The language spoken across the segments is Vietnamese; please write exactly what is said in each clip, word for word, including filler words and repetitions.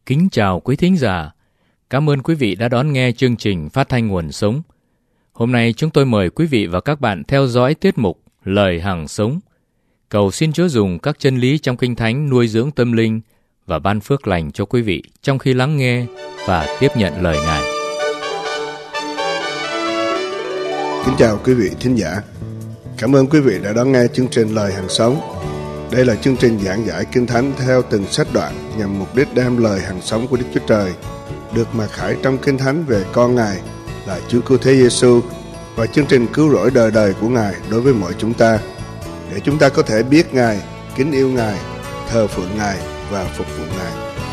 Kính chào quý thính giả. Cảm ơn quý vị đã đón nghe chương trình Phát thanh Nguồn Sống. Hôm nay chúng tôi mời quý vị và các bạn theo dõi tiết mục Lời Hằng Sống. Cầu xin Chúa dùng các chân lý trong Kinh Thánh nuôi dưỡng tâm linh và ban phước lành cho quý vị trong khi lắng nghe và tiếp nhận lời Ngài. Kính chào quý vị thính giả. Cảm ơn quý vị đã đón nghe chương trình Lời Hằng Sống. Đây là chương trình giảng giải Kinh Thánh theo từng sách đoạn nhằm mục đích đem lời hằng sống của Đức Chúa Trời được mặc khải trong Kinh Thánh về con Ngài là Chúa Cứu Thế Giêsu và chương trình cứu rỗi đời đời của Ngài đối với mọi chúng ta, để chúng ta có thể biết Ngài, kính yêu Ngài, thờ phượng Ngài và phục vụ Ngài.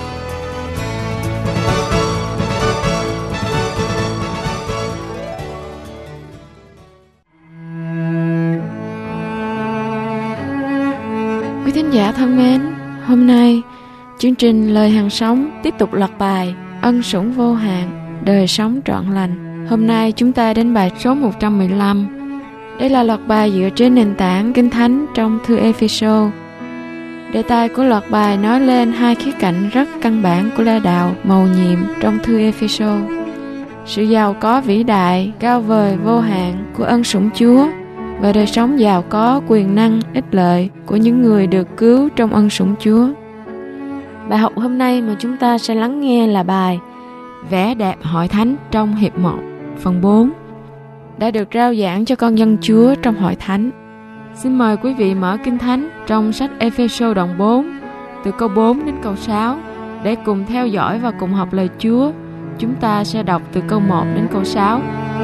Quý thính giả thân mến, hôm nay chương trình Lời Hằng Sống tiếp tục loạt bài Ân Sủng Vô Hạn, Đời Sống Trọn Lành. Hôm nay chúng ta đến bài số một trăm mười lăm. Đây là loạt bài dựa trên nền tảng Kinh Thánh trong thư Ê-phê-sô. Đề tài của loạt bài nói lên hai khía cạnh rất căn bản của la đạo mầu nhiệm trong thư Ê-phê-sô: sự giàu có vĩ đại, cao vời, vô hạn của ân sủng Chúa và đời sống giàu có, quyền năng, ích lợi của những người được cứu trong ân sủng Chúa. Bài học hôm nay mà chúng ta sẽ lắng nghe là bài Vẻ đẹp hội thánh trong hiệp một, phần bốn, đã được rao giảng cho con dân Chúa trong hội thánh. Xin mời quý vị mở Kinh Thánh trong sách Ê-phê-sô đoạn bốn, từ câu bốn đến câu sáu, để cùng theo dõi và cùng học lời Chúa. Chúng ta sẽ đọc từ câu một đến câu sáu.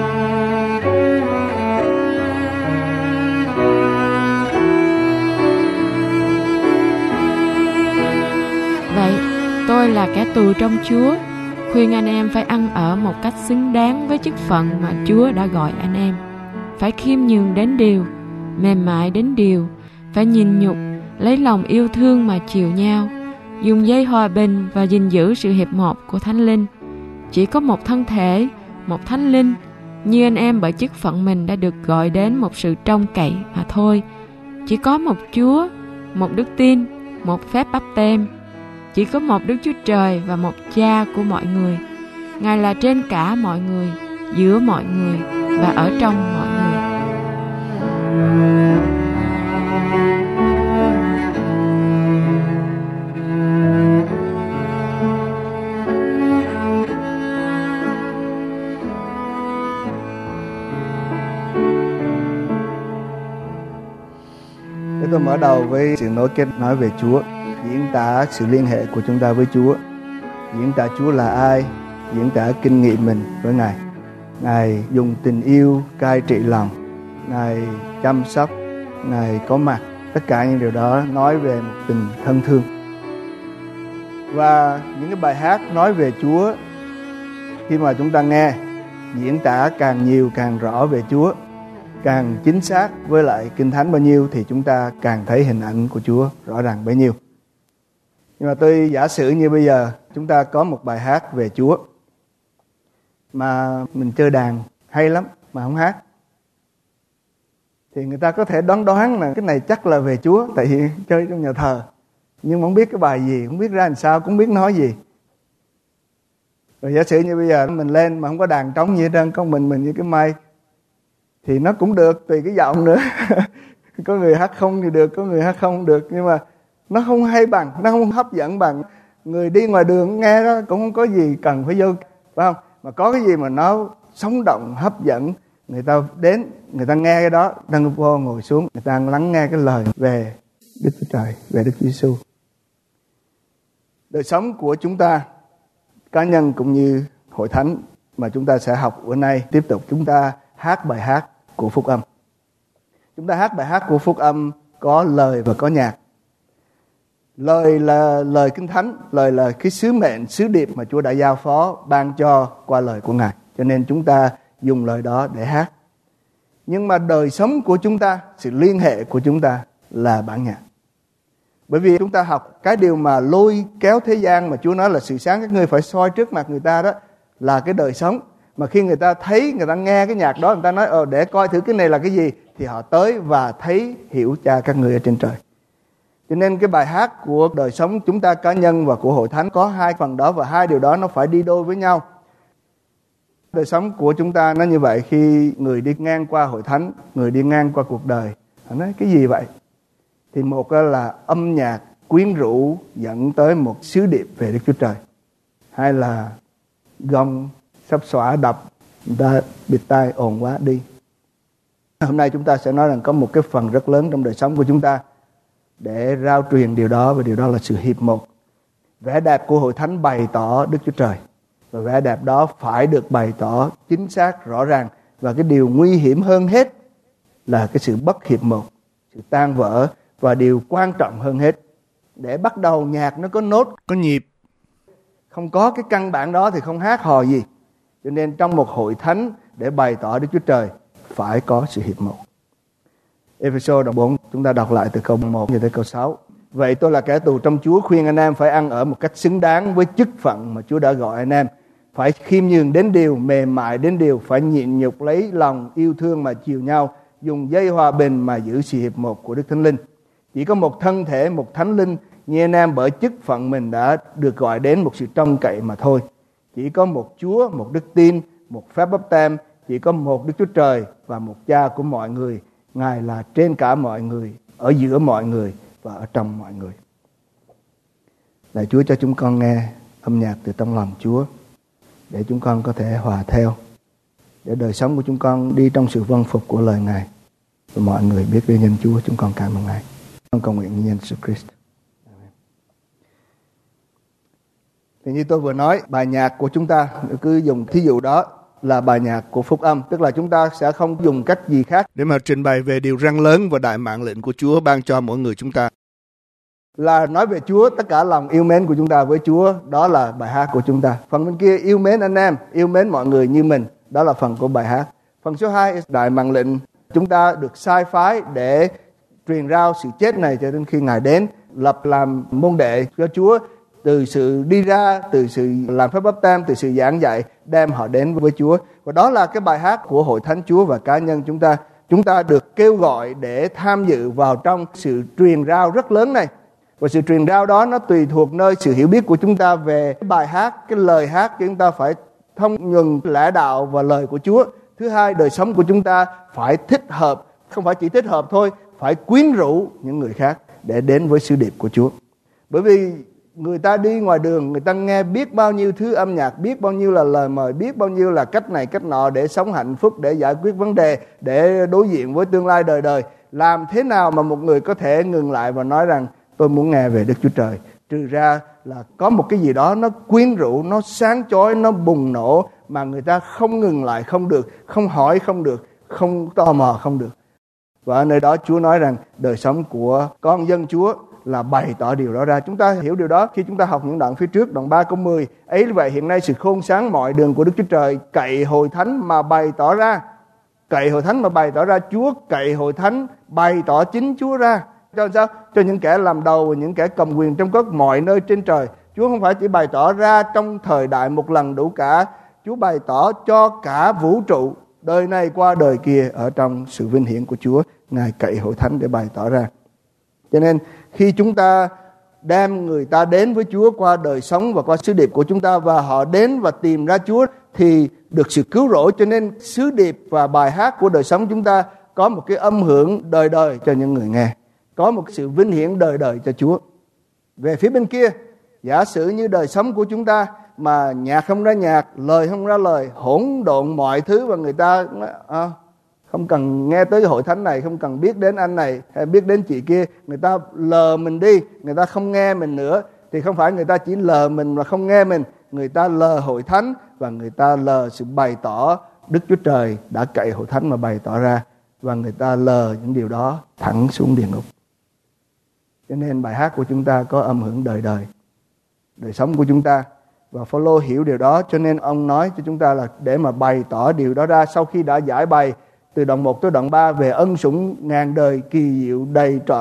Vậy, tôi là kẻ tù trong Chúa, khuyên anh em phải ăn ở một cách xứng đáng với chức phận mà Chúa đã gọi anh em. Phải khiêm nhường đến điều, mềm mại đến điều, phải nhìn nhục, lấy lòng yêu thương mà chiều nhau, dùng dây hòa bình và gìn giữ sự hiệp một của Thánh Linh. Chỉ có một thân thể, một Thánh Linh, như anh em bởi chức phận mình đã được gọi đến một sự trông cậy mà thôi. Chỉ có một Chúa, một đức tin, một phép báp têm. Chỉ có một Đức Chúa Trời và một Cha của mọi người. Ngài là trên cả mọi người, giữa mọi người và ở trong mọi người. Để tôi mở đầu với sự nối kết nói về Chúa, diễn tả sự liên hệ của chúng ta với Chúa, diễn tả Chúa là ai, diễn tả kinh nghiệm mình với Ngài. Ngài dùng tình yêu cai trị lòng, Ngài chăm sóc, Ngài có mặt. Tất cả những điều đó nói về một tình thân thương. Và những cái bài hát nói về Chúa, khi mà chúng ta nghe, diễn tả càng nhiều càng rõ về Chúa, càng chính xác với lại Kinh Thánh bao nhiêu thì chúng ta càng thấy hình ảnh của Chúa rõ ràng bấy nhiêu. Nhưng mà tôi giả sử như bây giờ chúng ta có một bài hát về Chúa mà mình chơi đàn hay lắm mà không hát, thì người ta có thể đoán đoán là cái này chắc là về Chúa, tại vì chơi trong nhà thờ, nhưng mà không biết cái bài gì, không biết ra làm sao, cũng không biết nói gì. Rồi giả sử như bây giờ mình lên mà không có đàn trống gì hết trơn, có mình mình với cái mic, thì nó cũng được, tùy cái giọng nữa. Có người hát không thì được, có người hát không được, nhưng mà nó không hay bằng, nó không hấp dẫn bằng. Người đi ngoài đường nghe đó cũng không có gì cần phải vô, phải không? Mà có cái gì mà nó sống động, hấp dẫn, người ta đến, người ta nghe cái đó, đang vô ngồi xuống, người ta lắng nghe cái lời về Đức Chúa Trời, về Đức Chúa Giêsu. Đời sống của chúng ta, cá nhân cũng như hội thánh mà chúng ta sẽ học bữa nay, tiếp tục chúng ta hát bài hát của Phúc Âm. Chúng ta hát bài hát của Phúc Âm có lời và có nhạc. Lời là lời Kinh Thánh, lời là cái sứ mệnh, sứ điệp mà Chúa đã giao phó, ban cho qua lời của Ngài. Cho nên chúng ta dùng lời đó để hát. Nhưng mà đời sống của chúng ta, sự liên hệ của chúng ta là bản nhạc. Bởi vì chúng ta học cái điều mà lôi kéo thế gian mà Chúa nói là sự sáng các ngươi phải soi trước mặt người ta đó, là cái đời sống. Mà khi người ta thấy, người ta nghe cái nhạc đó, người ta nói ờ để coi thử cái này là cái gì, thì họ tới và thấy hiểu Cha các ngươi ở trên trời. Cho nên cái bài hát của đời sống chúng ta cá nhân và của hội thánh có hai phần đó, và hai điều đó nó phải đi đôi với nhau. Đời sống của chúng ta nó như vậy, khi người đi ngang qua hội thánh, người đi ngang qua cuộc đời, họ nói cái gì vậy? Thì một là âm nhạc quyến rũ dẫn tới một sứ điệp về Đức Chúa Trời. Hai là gong sắp xõa đập, người ta bịt tai ồn quá đi. Hôm nay chúng ta sẽ nói rằng có một cái phần rất lớn trong đời sống của chúng ta để rao truyền điều đó, và điều đó là sự hiệp một. Vẻ đẹp của hội thánh bày tỏ Đức Chúa Trời, và vẻ đẹp đó phải được bày tỏ chính xác, rõ ràng. Và cái điều nguy hiểm hơn hết là cái sự bất hiệp một, sự tan vỡ. Và điều quan trọng hơn hết, để bắt đầu nhạc nó có nốt, có nhịp. Không có cái căn bản đó thì không hát hò gì. Cho nên trong một hội thánh để bày tỏ Đức Chúa Trời phải có sự hiệp một. Ê-phê-sô đoạn bốn, chúng ta đọc lại từ câu một cho tới câu sáu. Vậy tôi là kẻ tù trong Chúa, khuyên anh em phải ăn ở một cách xứng đáng với chức phận mà Chúa đã gọi anh em. Phải khiêm nhường đến điều, mềm mại đến điều, phải nhịn nhục lấy lòng yêu thương mà chiều nhau, dùng dây hòa bình mà giữ sự hiệp một của Đức Thánh Linh. Chỉ có một thân thể, một thánh linh, như anh em bởi chức phận mình đã được gọi đến một sự trông cậy mà thôi. Chỉ có một Chúa, một đức tin, một phép báp têm, chỉ có một Đức Chúa Trời và một Cha của mọi người. Ngài là trên cả mọi người, ở giữa mọi người và ở trong mọi người. Lạy Chúa, cho chúng con nghe âm nhạc từ trong lòng Chúa, để chúng con có thể hòa theo, để đời sống của chúng con đi trong sự vâng phục của lời Ngài, và mọi người biết đến danh Chúa. Chúng con cảm ơn Ngài. Con cầu nguyện nhân Jesus Christ. Thì như tôi vừa nói, bài nhạc của chúng ta cứ dùng thí dụ đó là bài nhạc của phúc âm, tức là chúng ta sẽ không dùng cách gì khác để mà trình bày về điều răn lớn và đại mạng lệnh của Chúa ban cho mỗi người chúng ta. Là nói về Chúa, tất cả lòng yêu mến của chúng ta với Chúa, đó là bài hát của chúng ta. Phần bên kia yêu mến anh em, yêu mến mọi người như mình, đó là phần của bài hát. Phần số hai, đại mạng lệnh, chúng ta được sai phái để truyền rao sự chết này cho đến khi Ngài đến, lập làm môn đệ cho Chúa, từ sự đi ra, từ sự làm phép báp têm, từ sự giảng dạy, đem họ đến với Chúa. Và đó là cái bài hát của hội thánh Chúa và cá nhân chúng ta. Chúng ta được kêu gọi để tham dự vào trong sự truyền rao rất lớn này. Và sự truyền rao đó nó tùy thuộc nơi sự hiểu biết của chúng ta về cái bài hát, cái lời hát. Chúng ta phải thông nhuần lẽ đạo và lời của Chúa. Thứ hai, đời sống của chúng ta phải thích hợp, không phải chỉ thích hợp thôi, phải quyến rũ những người khác để đến với sứ điệp của Chúa. Bởi vì người ta đi ngoài đường, người ta nghe biết bao nhiêu thứ âm nhạc, biết bao nhiêu là lời mời, biết bao nhiêu là cách này cách nọ để sống hạnh phúc, để giải quyết vấn đề, để đối diện với tương lai đời đời. Làm thế nào mà một người có thể ngừng lại và nói rằng tôi muốn nghe về Đức Chúa Trời? Trừ ra là có một cái gì đó nó quyến rũ, nó sáng chói, nó bùng nổ mà người ta không ngừng lại không được, không hỏi không được, không tò mò không được. Và ở nơi đó Chúa nói rằng đời sống của con dân Chúa là bày tỏ điều đó ra. Chúng ta hiểu điều đó khi chúng ta học những đoạn phía trước, đoạn ba câu mười. Ấy vậy hiện nay sự khôn sáng mọi đường của Đức Chúa Trời cậy hội thánh mà bày tỏ ra. Cậy hội thánh mà bày tỏ ra. Chúa cậy hội thánh bày tỏ chính Chúa ra. Cho sao? Cho những kẻ làm đầu và những kẻ cầm quyền trong các mọi nơi trên trời. Chúa không phải chỉ bày tỏ ra trong thời đại một lần đủ cả. Chúa bày tỏ cho cả vũ trụ, đời này qua đời kia, ở trong sự vinh hiển của Chúa. Ngài cậy hội thánh để bày tỏ ra. Cho nên khi chúng ta đem người ta đến với Chúa qua đời sống và qua sứ điệp của chúng ta, và họ đến và tìm ra Chúa thì được sự cứu rỗi. Cho nên sứ điệp và bài hát của đời sống chúng ta có một cái âm hưởng đời đời cho những người nghe, có một sự vinh hiển đời đời cho Chúa. Về phía bên kia, giả sử như đời sống của chúng ta mà nhạc không ra nhạc, lời không ra lời, hỗn độn mọi thứ, và người ta à, không cần nghe tới hội thánh này, không cần biết đến anh này hay biết đến chị kia, người ta lờ mình đi, người ta không nghe mình nữa, thì không phải người ta chỉ lờ mình mà không nghe mình, người ta lờ hội thánh và người ta lờ sự bày tỏ Đức Chúa Trời đã cậy hội thánh mà bày tỏ ra, và người ta lờ những điều đó thẳng xuống địa ngục. Cho nên bài hát của chúng ta có âm hưởng đời đời, đời sống của chúng ta. Và Phaolô hiểu điều đó, cho nên ông nói cho chúng ta là để mà bày tỏ điều đó ra. Sau khi đã giải bày từ đoạn một tới đoạn ba về ân sủng ngàn đời kỳ diệu đầy trọn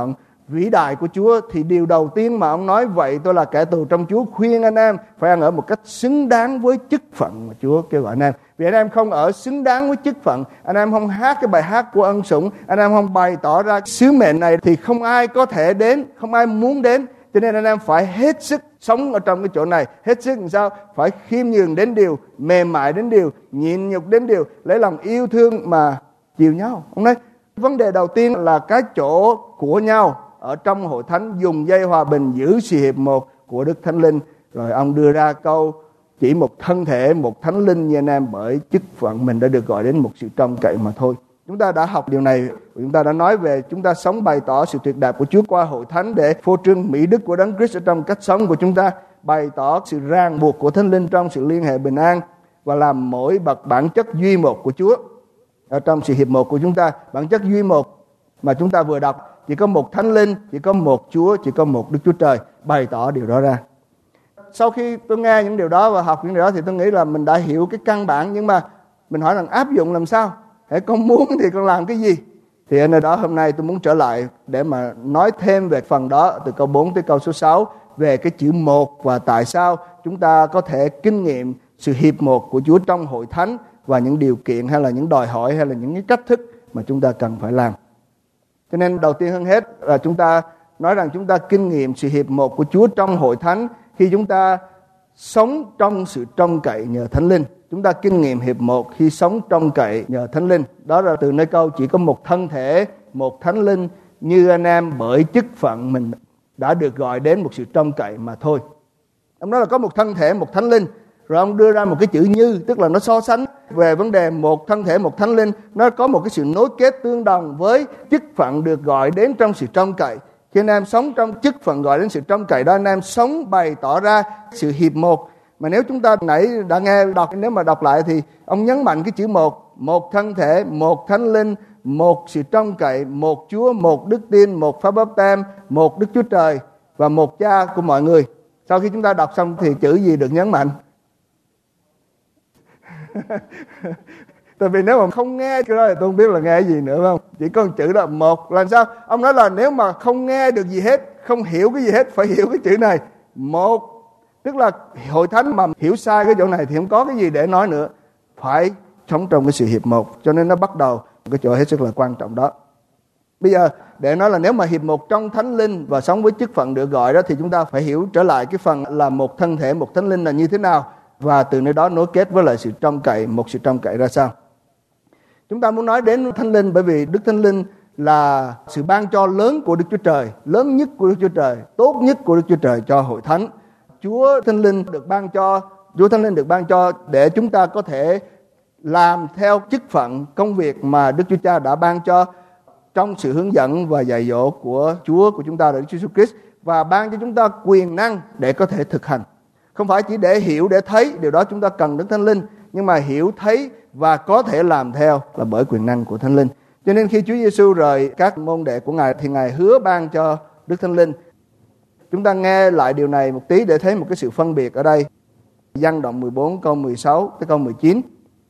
vĩ đại của Chúa, thì điều đầu tiên mà ông nói, vậy tôi là kẻ tù trong Chúa, khuyên anh em phải ăn ở một cách xứng đáng với chức phận mà Chúa kêu gọi anh em. Vì anh em không ở xứng đáng với chức phận, anh em không hát cái bài hát của ân sủng, anh em không bày tỏ ra sứ mệnh này, thì không ai có thể đến, không ai muốn đến. Cho nên anh em phải hết sức sống ở trong cái chỗ này. Hết sức làm sao? Phải khiêm nhường đến điều, mềm mại đến điều, nhịn nhục đến điều, lấy lòng yêu thương mà chiều nhau. Ông nói vấn đề đầu tiên là cái chỗ của nhau ở trong hội thánh, dùng dây hòa bình giữ sự hiệp một của Đức Thánh Linh. Rồi ông đưa ra câu chỉ một thân thể, một Thánh Linh như anh em, bởi chức phận mình đã được gọi đến một sự trông cậy mà thôi. Chúng ta đã học điều này, chúng ta đã nói về chúng ta sống bày tỏ sự tuyệt đẹp của Chúa qua hội thánh để phô trương mỹ đức của Đấng Christ ở trong cách sống của chúng ta, bày tỏ sự ràng buộc của Thánh Linh trong sự liên hệ bình an, và làm mỗi bậc bản chất duy một của Chúa ở trong sự hiệp một của chúng ta. Bản chất duy một mà chúng ta vừa đọc, chỉ có một Thánh Linh, chỉ có một Chúa, chỉ có một Đức Chúa Trời, bày tỏ điều đó ra. Sau khi tôi nghe những điều đó và học những điều đó thì tôi nghĩ là mình đã hiểu cái căn bản, nhưng mà mình hỏi rằng áp dụng làm sao? Hãy con muốn thì con làm cái gì? Thì ở nơi đó hôm nay tôi muốn trở lại để mà nói thêm về phần đó, từ câu bốn tới câu số sáu, về cái chữ một và tại sao chúng ta có thể kinh nghiệm sự hiệp một của Chúa trong hội thánh, và những điều kiện hay là những đòi hỏi hay là những cái cách thức mà chúng ta cần phải làm. Cho nên đầu tiên hơn hết là chúng ta nói rằng chúng ta kinh nghiệm sự hiệp một của Chúa trong hội thánh khi chúng ta sống trong sự trông cậy nhờ Thánh Linh. Chúng ta kinh nghiệm hiệp một khi sống trông cậy nhờ Thánh Linh. Đó là từ nơi câu chỉ có một thân thể, một Thánh Linh như anh em, bởi chức phận mình đã được gọi đến một sự trông cậy mà thôi. Ông nói là có một thân thể, một Thánh Linh. Rồi ông đưa ra một cái chữ như, tức là nó so sánh về vấn đề một thân thể, một Thánh Linh. Nó có một cái sự nối kết tương đồng với chức phận được gọi đến trong sự trông cậy. Khi anh em sống trong chức phận gọi đến sự trông cậy đó, anh em sống bày tỏ ra sự hiệp một. Mà nếu chúng ta nãy đã nghe đọc, nếu mà đọc lại thì ông nhấn mạnh cái chữ một. Một thân thể, một Thánh Linh, một sự trông cậy, một Chúa, một đức tin, một pháp báp têm, một Đức Chúa Trời và một Cha của mọi người. Sau khi chúng ta đọc xong thì chữ gì được nhấn mạnh? Tại vì nếu mà không nghe cái đó thì tôi không biết là nghe cái gì nữa, phải không? Chỉ có một chữ đó, một. Làm sao? Ông nói là nếu mà không nghe được gì hết, không hiểu cái gì hết, phải hiểu cái chữ này, một. Tức là hội thánh mà hiểu sai cái chỗ này thì không có cái gì để nói nữa. Phải sống trong cái sự hiệp một. Cho nên nó bắt đầu cái chỗ hết sức là quan trọng đó. Bây giờ để nói là nếu mà hiệp một trong Thánh Linh và sống với chức phận được gọi đó, thì chúng ta phải hiểu trở lại cái phần là một thân thể, một Thánh Linh là như thế nào, và từ nơi đó nối kết với lại sự trông cậy, một sự trông cậy ra sao. Chúng ta muốn nói đến Thánh Linh bởi vì Đức Thánh Linh là sự ban cho lớn của Đức Chúa Trời, lớn nhất của Đức Chúa Trời, tốt nhất của Đức Chúa Trời cho hội thánh. Chúa Thánh Linh được ban cho, Chúa Thánh Linh được ban cho để chúng ta có thể làm theo chức phận công việc mà Đức Chúa Cha đã ban cho trong sự hướng dẫn và dạy dỗ của Chúa của chúng ta là Đức Chúa Christ, và ban cho chúng ta quyền năng để có thể thực hành. Không phải chỉ để hiểu, để thấy, điều đó chúng ta cần Đức Thánh Linh, nhưng mà hiểu, thấy và có thể làm theo là bởi quyền năng của Thánh Linh. Cho nên khi Chúa Giêsu rời các môn đệ của Ngài thì Ngài hứa ban cho Đức Thánh Linh. Chúng ta nghe lại điều này một tí để thấy một cái sự phân biệt ở đây. Giăng đoạn mười bốn câu mười sáu tới câu mười chín.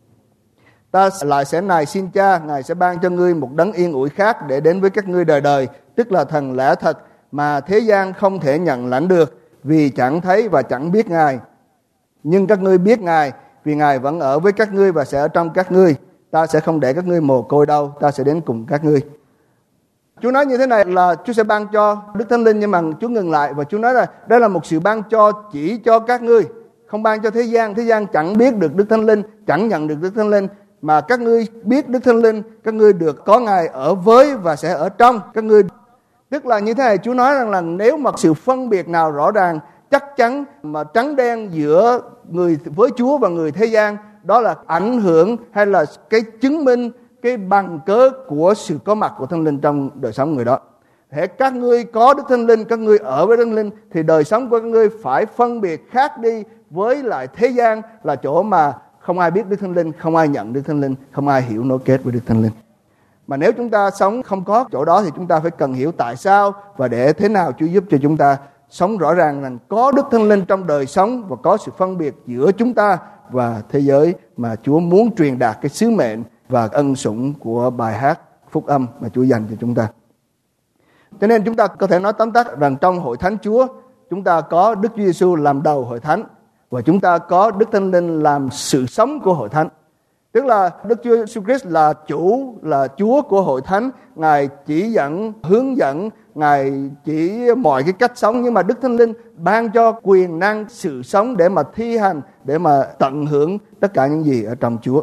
Ta lại sẽ nài xin Cha, Ngài sẽ ban cho ngươi một đấng yên ủi khác để đến với các ngươi đời đời, tức là Thần lẽ thật mà thế gian không thể nhận lãnh được, vì chẳng thấy và chẳng biết Ngài. Nhưng các ngươi biết Ngài, vì Ngài vẫn ở với các ngươi và sẽ ở trong các ngươi. Ta sẽ không để các ngươi mồ côi đâu, ta sẽ đến cùng các ngươi. Chúa nói như thế này là Chúa sẽ ban cho Đức Thánh Linh, nhưng mà Chúa ngừng lại và Chúa nói là đây là một sự ban cho chỉ cho các ngươi, không ban cho thế gian. Thế gian chẳng biết được Đức Thánh Linh, chẳng nhận được Đức Thánh Linh, mà các ngươi biết Đức Thánh Linh, các ngươi được có Ngài ở với và sẽ ở trong các ngươi. Tức là như thế này, Chúa nói rằng là nếu mà sự phân biệt nào rõ ràng, chắc chắn mà trắng đen giữa người với Chúa và người thế gian, đó là ảnh hưởng hay là cái chứng minh, cái bằng cớ của sự có mặt của Thánh Linh trong đời sống người đó. Hễ các ngươi có Đức Thánh Linh, các ngươi ở với Thánh Linh, thì đời sống của các ngươi phải phân biệt khác đi với lại thế gian, là chỗ mà không ai biết Đức Thánh Linh, không ai nhận Đức Thánh Linh, không ai hiểu nối kết với Đức Thánh Linh. Mà nếu chúng ta sống không có chỗ đó thì chúng ta phải cần hiểu tại sao và để thế nào Chúa giúp cho chúng ta sống rõ ràng rằng có Đức Thánh Linh trong đời sống và có sự phân biệt giữa chúng ta và thế giới mà Chúa muốn truyền đạt cái sứ mệnh và ân sủng của bài hát phúc âm mà Chúa dành cho chúng ta. Cho nên chúng ta có thể nói tóm tắt rằng trong hội thánh Chúa, chúng ta có Đức Chúa Giêsu làm đầu hội thánh và chúng ta có Đức Thánh Linh làm sự sống của hội thánh. Tức là Đức Chúa Giêsu Christ là chủ, là Chúa của hội thánh. Ngài chỉ dẫn, hướng dẫn, Ngài chỉ mọi cái cách sống. Nhưng mà Đức Thánh Linh ban cho quyền năng sự sống để mà thi hành, để mà tận hưởng tất cả những gì ở trong Chúa.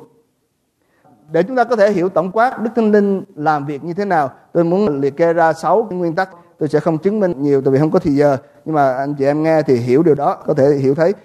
Để chúng ta có thể hiểu tổng quát Đức Thánh Linh làm việc như thế nào, tôi muốn liệt kê ra sáu nguyên tắc. Tôi sẽ không chứng minh nhiều tại vì không có thời giờ, nhưng mà anh chị em nghe thì hiểu điều đó, có thể hiểu thấy.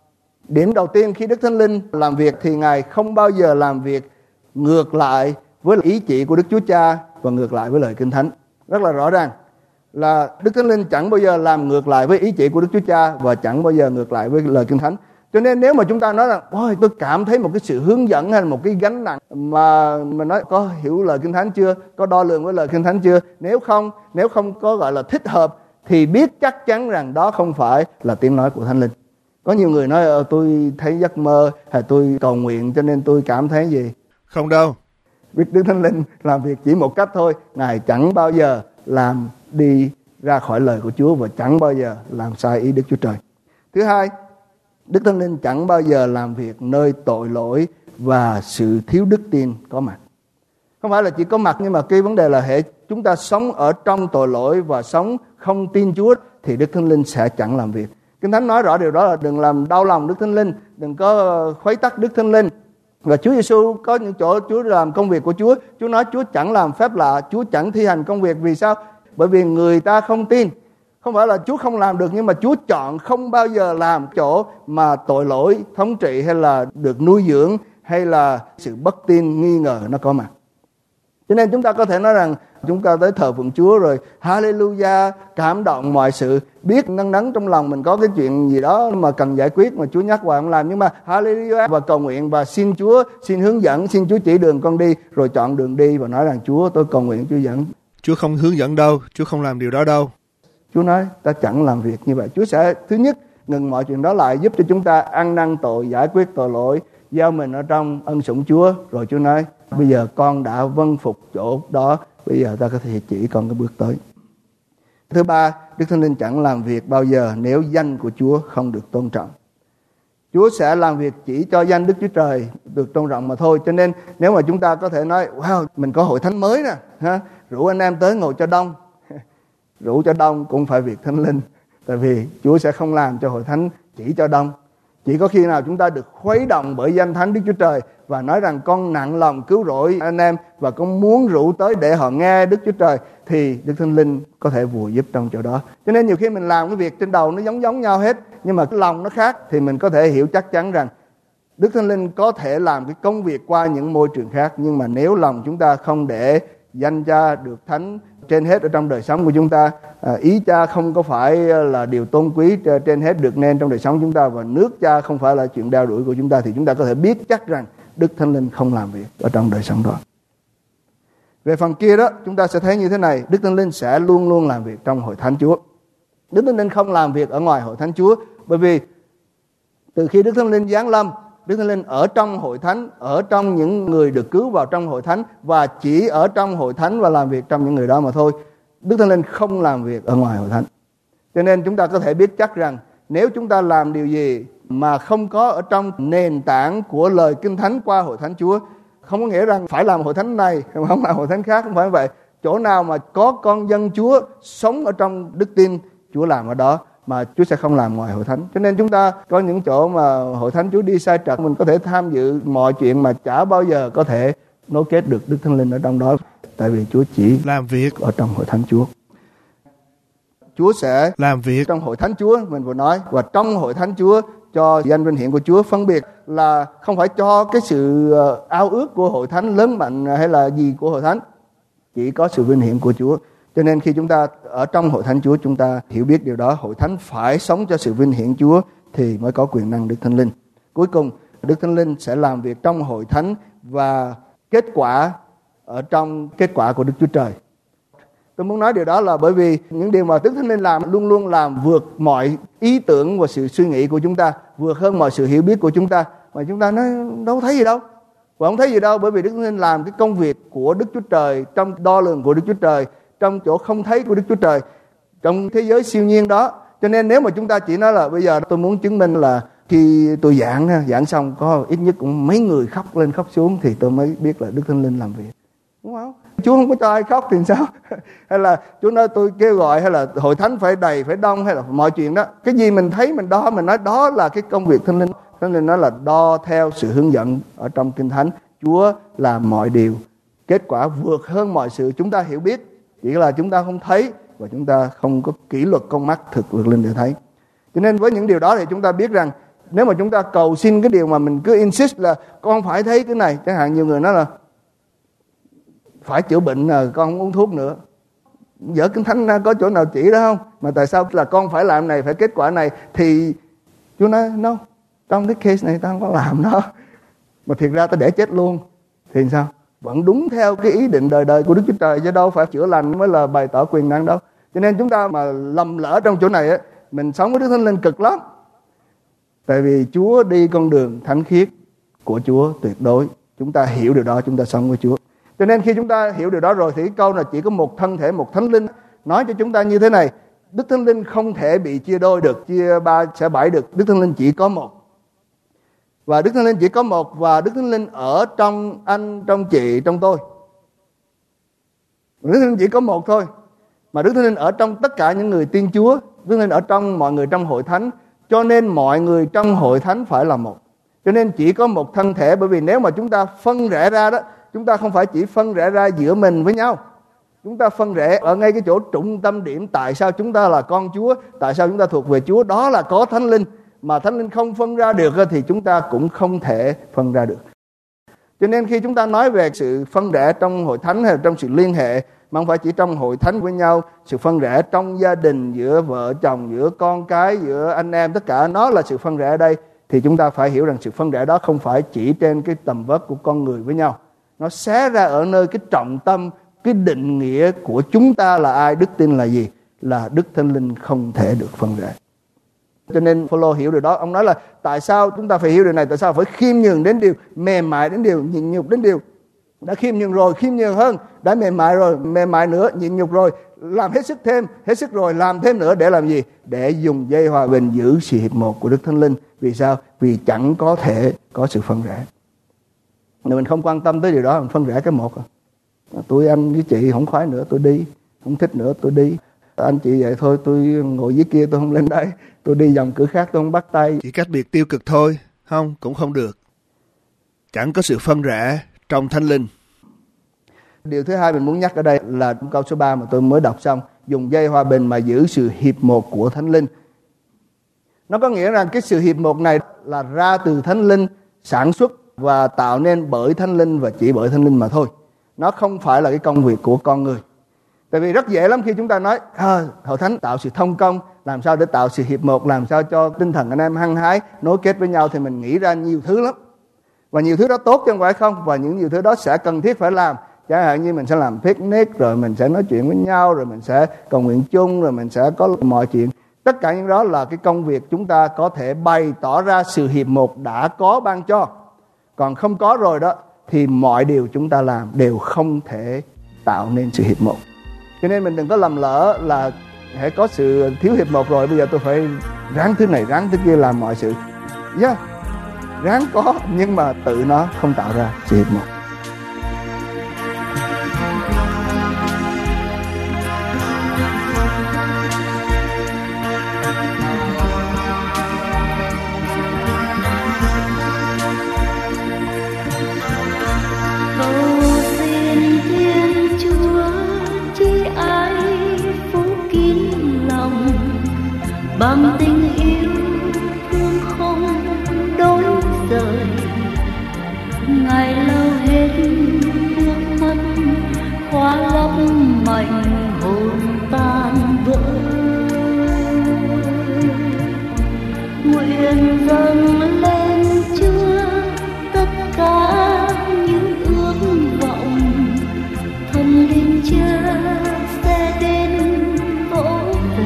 Điểm đầu tiên, khi Đức Thánh Linh làm việc thì Ngài không bao giờ làm việc ngược lại với ý chỉ của Đức Chúa Cha và ngược lại với lời Kinh Thánh. Rất là rõ ràng là Đức Thánh Linh chẳng bao giờ làm ngược lại với ý chỉ của Đức Chúa Cha và chẳng bao giờ ngược lại với lời Kinh Thánh. Cho nên nếu mà chúng ta nói là ôi tôi cảm thấy một cái sự hướng dẫn hay là một cái gánh nặng mà mình nói có hiểu lời Kinh Thánh chưa, có đo lường với lời Kinh Thánh chưa, nếu không nếu không có gọi là thích hợp thì biết chắc chắn rằng đó không phải là tiếng nói của Thánh Linh. Có nhiều người nói ờ, tôi thấy giấc mơ hay tôi cầu nguyện cho nên tôi cảm thấy gì. Không đâu. Biết Đức Thánh Linh làm việc chỉ một cách thôi. Ngài chẳng bao giờ làm đi ra khỏi lời của Chúa và chẳng bao giờ làm sai ý Đức Chúa Trời. Thứ hai, Đức Thánh Linh chẳng bao giờ làm việc nơi tội lỗi và sự thiếu đức tin có mặt. Không phải là chỉ có mặt, nhưng mà cái vấn đề là hệ chúng ta sống ở trong tội lỗi và sống không tin Chúa thì Đức Thánh Linh sẽ chẳng làm việc. Kinh Thánh nói rõ điều đó là đừng làm đau lòng Đức Thánh Linh, đừng có khuấy tắc Đức Thánh Linh. Và Chúa Giêsu có những chỗ Chúa làm công việc của Chúa, Chúa nói Chúa chẳng làm phép lạ, Chúa chẳng thi hành công việc. Vì sao? Bởi vì người ta không tin. Không phải là Chúa không làm được, nhưng mà Chúa chọn không bao giờ làm chỗ mà tội lỗi thống trị hay là được nuôi dưỡng hay là sự bất tin, nghi ngờ nó có mặt. Cho nên chúng ta có thể nói rằng chúng ta tới thờ phượng Chúa rồi hallelujah, cảm động mọi sự, biết nâng nấng trong lòng mình có cái chuyện gì đó mà cần giải quyết mà Chúa nhắc hoài không làm, nhưng mà hallelujah và cầu nguyện và xin Chúa, xin hướng dẫn, xin Chúa chỉ đường con đi, rồi chọn đường đi và nói rằng Chúa tôi cầu nguyện Chúa dẫn. Chúa không hướng dẫn đâu, Chúa không làm điều đó đâu. Chúa nói ta chẳng làm việc như vậy. Chúa sẽ thứ nhất ngừng mọi chuyện đó lại, giúp cho chúng ta ăn năn tội, giải quyết tội lỗi, giao mình ở trong ân sủng Chúa. Rồi Chúa nói bây giờ con đã vâng phục chỗ đó, bây giờ ta có thể chỉ con cái bước tới. Thứ ba, Đức Thánh Linh chẳng làm việc bao giờ nếu danh của Chúa không được tôn trọng. Chúa sẽ làm việc chỉ cho danh Đức Chúa Trời được tôn trọng mà thôi. Cho nên nếu mà chúng ta có thể nói wow, mình có hội thánh mới nè, ha, rủ anh em tới ngồi cho đông. Rủ cho đông cũng phải việc Thánh Linh. Tại vì Chúa sẽ không làm cho hội thánh chỉ cho đông. Chỉ có khi nào chúng ta được khuấy động bởi danh thánh Đức Chúa Trời và nói rằng con nặng lòng cứu rỗi anh em và con muốn rủ tới để họ nghe Đức Chúa Trời, thì Đức Thánh Linh có thể vùi giúp trong chỗ đó. Cho nên nhiều khi mình làm cái việc trên đầu nó giống giống nhau hết, nhưng mà cái lòng nó khác, thì mình có thể hiểu chắc chắn rằng Đức Thánh Linh có thể làm cái công việc qua những môi trường khác. Nhưng mà nếu lòng chúng ta không để danh Cha được thánh trên hết ở trong đời sống của chúng ta, à, ý Cha không có phải là điều tôn quý trên hết được nên trong đời sống chúng ta, và nước Cha không phải là chuyện đeo đuổi của chúng ta, thì chúng ta có thể biết chắc rằng Đức Thánh Linh không làm việc ở trong đời sống đó. Về phần kia đó, chúng ta sẽ thấy như thế này: Đức Thánh Linh sẽ luôn luôn làm việc trong hội thánh Chúa. Đức Thánh Linh không làm việc ở ngoài hội thánh Chúa, bởi vì từ khi Đức Thánh Linh giáng lâm, Đức Thánh Linh ở trong hội thánh, ở trong những người được cứu vào trong hội thánh, và chỉ ở trong hội thánh và làm việc trong những người đó mà thôi. Đức Thánh Linh không làm việc ở ngoài hội thánh. Cho nên chúng ta có thể biết chắc rằng nếu chúng ta làm điều gì mà không có ở trong nền tảng của lời Kinh Thánh qua hội thánh Chúa, không có nghĩa rằng phải làm hội thánh này, không làm hội thánh khác, không phải vậy. Chỗ nào mà có con dân Chúa sống ở trong đức tin, Chúa làm ở đó, mà Chúa sẽ không làm ngoài hội thánh. Cho nên chúng ta có những chỗ mà hội thánh Chúa đi sai trật, mình có thể tham dự mọi chuyện mà chả bao giờ có thể nối kết được Đức Thánh Linh ở trong đó. Tại vì Chúa chỉ làm việc ở trong hội thánh Chúa. Chúa sẽ làm việc trong hội thánh Chúa, mình vừa nói, và trong hội thánh Chúa cho danh vinh hiển của Chúa. Phân biệt là không phải cho cái sự ao ước của hội thánh lớn mạnh hay là gì của hội thánh, chỉ có sự vinh hiển của Chúa. Cho nên khi chúng ta ở trong hội thánh Chúa, chúng ta hiểu biết điều đó. Hội thánh phải sống cho sự vinh hiển Chúa thì mới có quyền năng Đức Thánh Linh. Cuối cùng, Đức Thánh Linh sẽ làm việc trong hội thánh và kết quả ở trong kết quả của Đức Chúa Trời. Tôi muốn nói điều đó là bởi vì những điều mà Đức Thánh Linh làm luôn luôn làm vượt mọi ý tưởng và sự suy nghĩ của chúng ta, vượt hơn mọi sự hiểu biết của chúng ta. Mà chúng ta nói đâu thấy gì đâu. Và không thấy gì đâu, bởi vì Đức Thánh Linh làm cái công việc của Đức Chúa Trời, trong đo lường của Đức Chúa Trời, trong chỗ không thấy của Đức Chúa Trời, trong thế giới siêu nhiên đó. Cho nên nếu mà chúng ta chỉ nói là bây giờ tôi muốn chứng minh là khi tôi giảng giảng xong có ít nhất cũng mấy người khóc lên khóc xuống thì tôi mới biết là Đức Thánh Linh làm việc, đúng không? Chúa không có cho ai khóc thì sao? Hay là Chúa nói tôi kêu gọi, hay là hội thánh phải đầy phải đông, hay là mọi chuyện đó, cái gì mình thấy mình đo, mình nói đó là cái công việc Thánh Linh. Thánh Linh nói là đo theo sự hướng dẫn ở trong Kinh Thánh. Chúa làm mọi điều, kết quả vượt hơn mọi sự chúng ta hiểu biết, chỉ là chúng ta không thấy và chúng ta không có kỷ luật con mắt thực vượt lên để thấy. Cho nên với những điều đó thì chúng ta biết rằng nếu mà chúng ta cầu xin cái điều mà mình cứ insist là con phải thấy cái này, chẳng hạn nhiều người nói là phải chữa bệnh là con không uống thuốc nữa. Dở Kinh Thánh ra có chỗ nào chỉ đó không? Mà tại sao là con phải làm này, phải kết quả này? Thì Chúa nói no, trong cái case này ta không có làm nó, mà thiệt ra ta để chết luôn thì sao? Vẫn đúng theo cái ý định đời đời của Đức Chúa Trời, chứ đâu phải chữa lành mới là bày tỏ quyền năng đâu. Cho nên chúng ta mà lầm lỡ trong chỗ này á, mình sống với Đức Thánh Linh cực lắm. Tại vì Chúa đi con đường thánh khiết của Chúa tuyệt đối. Chúng ta hiểu điều đó, chúng ta sống với Chúa. Cho nên khi chúng ta hiểu điều đó rồi thì cái câu là chỉ có một thân thể, một Thánh Linh nói cho chúng ta như thế này: Đức Thánh Linh không thể bị chia đôi được, chia ba sẽ bảy được. Đức Thánh Linh chỉ có một. Và Đức Thánh Linh chỉ có một, và Đức Thánh Linh ở trong anh, trong chị, trong tôi. Đức Thánh Linh chỉ có một thôi. Mà Đức Thánh Linh ở trong tất cả những người tin Chúa. Đức Thánh Linh ở trong mọi người trong hội thánh. Cho nên mọi người trong hội thánh phải là một. Cho nên chỉ có một thân thể. Bởi vì nếu mà chúng ta phân rẽ ra đó, chúng ta không phải chỉ phân rẽ ra giữa mình với nhau. Chúng ta phân rẽ ở ngay cái chỗ trung tâm điểm. Tại sao chúng ta là con Chúa, tại sao chúng ta thuộc về Chúa, đó là có Thánh Linh. Mà Thánh Linh không phân ra được thì chúng ta cũng không thể phân ra được. Cho nên khi chúng ta nói về sự phân rẽ trong hội thánh hay trong sự liên hệ, mà không phải chỉ trong hội thánh với nhau, sự phân rẽ trong gia đình, giữa vợ chồng, giữa con cái, giữa anh em, tất cả nó là sự phân rẽ ở đây. Thì chúng ta phải hiểu rằng sự phân rẽ đó không phải chỉ trên cái tầm vóc của con người với nhau. Nó xé ra ở nơi cái trọng tâm, cái định nghĩa của chúng ta là ai, đức tin là gì, là Đức Thánh Linh không thể được phân rẽ. Cho nên Phaolô hiểu điều đó. Ông nói là tại sao chúng ta phải hiểu điều này, tại sao phải khiêm nhường đến điều, mềm mại đến điều, nhịn nhục đến điều. Đã khiêm nhường rồi, khiêm nhường hơn. Đã mềm mại rồi, mềm mại nữa, nhịn nhục rồi, làm hết sức thêm, hết sức rồi, làm thêm nữa để làm gì? Để dùng dây hòa bình giữ sự hiệp một của Đức Thánh Linh. Vì sao? Vì chẳng có thể có sự phân rẽ. Nếu mình không quan tâm tới điều đó, mình phân rẽ cái một. Tôi anh với chị không khoái nữa, tôi đi. Không thích nữa, tôi đi. Anh chị vậy thôi, tôi ngồi dưới kia tôi không lên đây, tôi đi dòng cửa khác tôi không bắt tay. Chỉ cách biệt tiêu cực thôi, không, cũng không được. Chẳng có sự phân rẽ trong Thánh Linh. Điều thứ hai mình muốn nhắc ở đây là câu số ba mà tôi mới đọc xong. Dùng dây hòa bình mà giữ sự hiệp một của Thánh Linh. Nó có nghĩa rằng cái sự hiệp một này là ra từ Thánh Linh, sản xuất và tạo nên bởi Thánh Linh và chỉ bởi Thánh Linh mà thôi. Nó không phải là cái công việc của con người. Tại vì rất dễ lắm khi chúng ta nói à, hội thánh tạo sự thông công, làm sao để tạo sự hiệp một, làm sao cho tinh thần anh em hăng hái nối kết với nhau, thì mình nghĩ ra nhiều thứ lắm. Và nhiều thứ đó tốt chứ không phải không. Và những nhiều thứ đó sẽ cần thiết phải làm. Chẳng hạn như mình sẽ làm picnic, rồi mình sẽ nói chuyện với nhau, rồi mình sẽ cầu nguyện chung, rồi mình sẽ có mọi chuyện. Tất cả những đó là cái công việc chúng ta có thể bày tỏ ra sự hiệp một đã có ban cho. Còn không có rồi đó thì mọi điều chúng ta làm đều không thể tạo nên sự hiệp một. Cho nên mình đừng có lầm lỡ là hãy có sự thiếu hiệp một rồi bây giờ tôi phải ráng thứ này ráng thứ kia làm mọi sự. Yeah, ráng có nhưng mà tự nó không tạo ra sự hiệp một. Bằng tình yêu thương không đổi rời, ngày lâu hết nước mắt khóa lấp mảnh hồn tan vỡ. Nguyện dâng lên Chúa tất cả những ước vọng, Thần Linh Cha sẽ đến vỗ về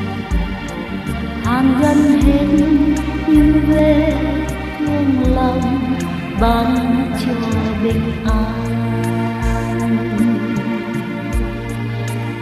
hàn gắn hết như vết thương lòng, ban cho bình an.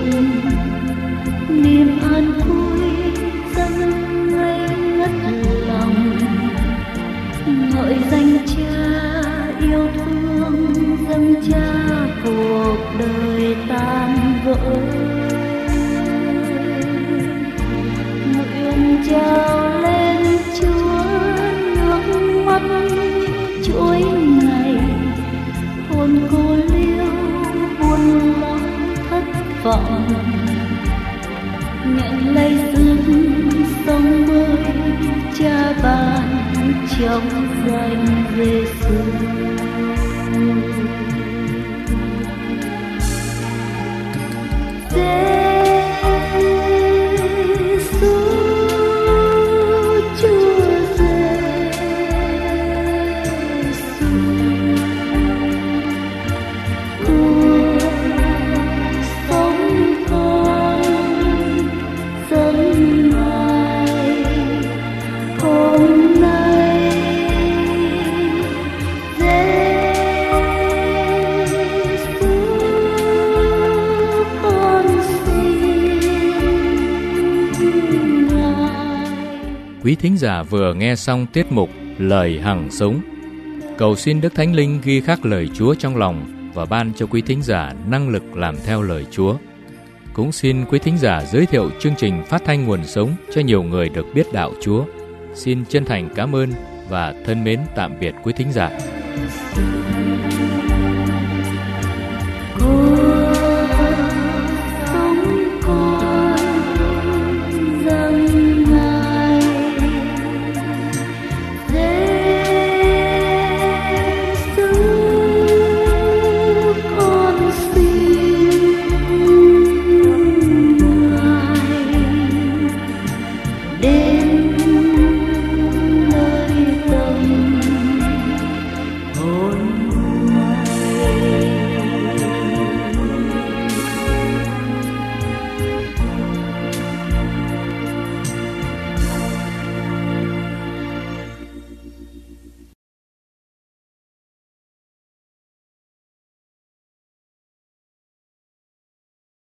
niềm an vui dâng ngây ngất lòng, ngợi danh Cha yêu thương, dâng Cha cuộc đời tan vỡ. Nguyện trao lên Chúa nước mắt chuỗi ngày, hồn cô liêu buồn lo thất vọng, nhận lấy sức sống mới Cha ban trong danh Giêsu. Quý thính giả vừa nghe xong tiết mục Lời Hằng Sống. Cầu xin Đức Thánh Linh ghi khắc lời Chúa trong lòng và ban cho quý thính giả năng lực làm theo lời Chúa. Cũng xin quý thính giả giới thiệu chương trình phát thanh Nguồn Sống cho nhiều người được biết đạo Chúa. Xin chân thành cảm ơn và thân mến tạm biệt quý thính giả.